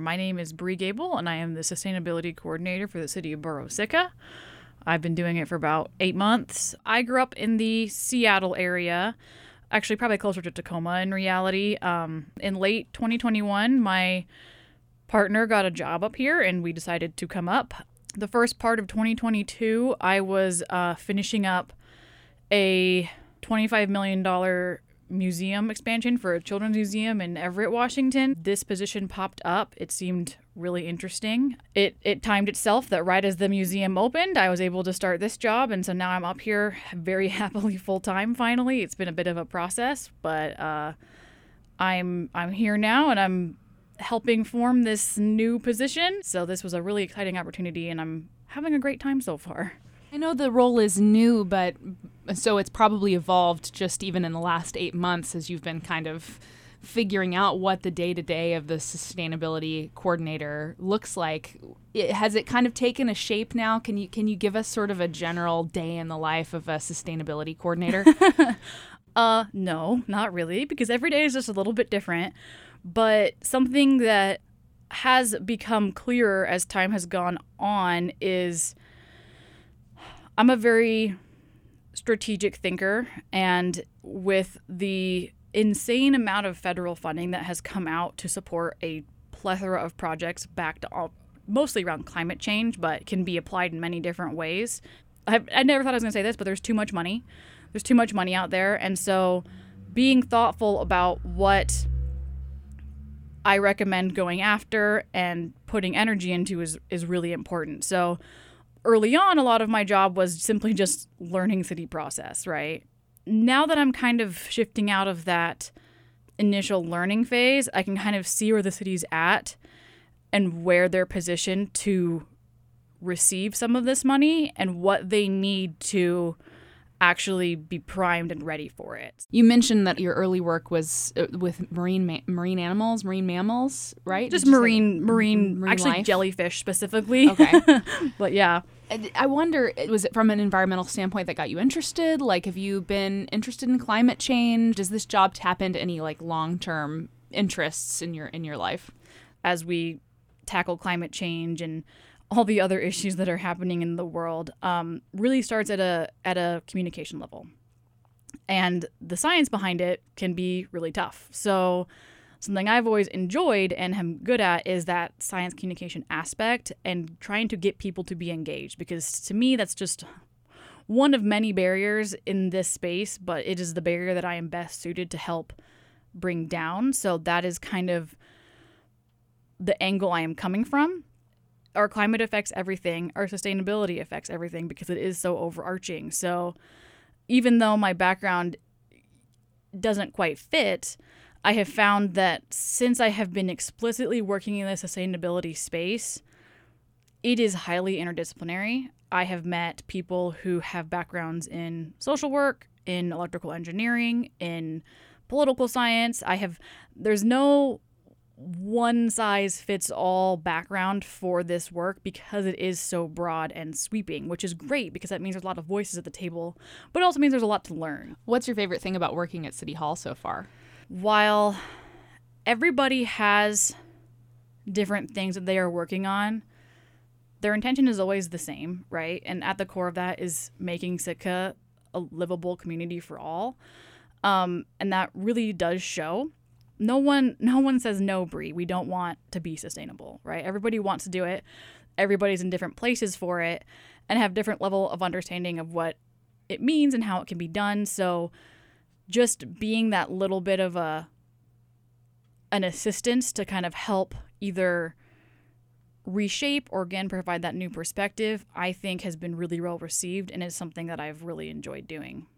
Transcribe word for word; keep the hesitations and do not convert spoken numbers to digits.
My name is Bree Gable, and I am the Sustainability Coordinator for the City of Borosika. I've been doing it for about eight months. I grew up in the Seattle area, actually probably closer to Tacoma in reality. Um, in late twenty twenty-one, my partner got a job up here, and we decided to come up. The first part of twenty twenty-two, I was uh, finishing up a twenty-five million dollars museum expansion for a children's museum in Everett, Washington. This position popped up. It seemed really interesting. It it timed itself that right as the museum opened, I was able to start this job, and so now I'm up here very happily full-time finally. It's been a bit of a process, but uh, I'm I'm here now, and I'm helping form this new position. So this was a really exciting opportunity, and I'm having a great time so far. I know the role is new, but so it's probably evolved just even in the last eight months as you've been kind of figuring out what the day-to-day of the sustainability coordinator looks like. It, has it kind of taken a shape now? Can you can you give us sort of a general day in the life of a sustainability coordinator? uh, no, not really, because every day is just a little bit different. But something that has become clearer as time has gone on is I'm a very strategic thinker, and with the insane amount of federal funding that has come out to support a plethora of projects backed all, mostly around climate change, but can be applied in many different ways. I've, I never thought I was going to say this, but there's too much money. There's too much money out there, and so being thoughtful about what I recommend going after and putting energy into is, is really important. So early on, a lot of my job was simply just learning city process, right? Now that I'm kind of shifting out of that initial learning phase, I can kind of see where the city's at and where they're positioned to receive some of this money and what they need to actually be primed and ready for it. You mentioned that your early work was uh, with marine ma- marine animals, marine mammals, right? Just marine, marine, marine actually life? jellyfish specifically. Okay. But yeah. I wonder, was it from an environmental standpoint that got you interested? Like, have you been interested in climate change? Does this job tap into any like long-term interests in your in your life? As we tackle climate change and all the other issues that are happening in the world, um, really starts at a at a communication level. And the science behind it can be really tough. So something I've always enjoyed and am good at is that science communication aspect and trying to get people to be engaged, because to me that's just one of many barriers in this space, but it is the barrier that I am best suited to help bring down. So that is kind of the angle I am coming from. Our climate affects everything. Our sustainability affects everything because it is so overarching. So even though my background doesn't quite fit, I have found that since I have been explicitly working in the sustainability space, it is highly interdisciplinary. I have met people who have backgrounds in social work, in electrical engineering, in political science. I have, there's no one size fits all background for this work because it is so broad and sweeping, which is great because that means there's a lot of voices at the table, but it also means there's a lot to learn. What's your favorite thing about working at City Hall so far? While everybody has different things that they are working on, their intention is always the same, right? And at the core of that is making Sitka a livable community for all. Um, and that really does show. No one no one says no, Bree. We don't want to be sustainable, right? Everybody wants to do it. Everybody's in different places for it and have different level of understanding of what it means and how it can be done. So just being that little bit of a an assistance to kind of help either reshape or again provide that new perspective, I think has been really well received and is something that I've really enjoyed doing.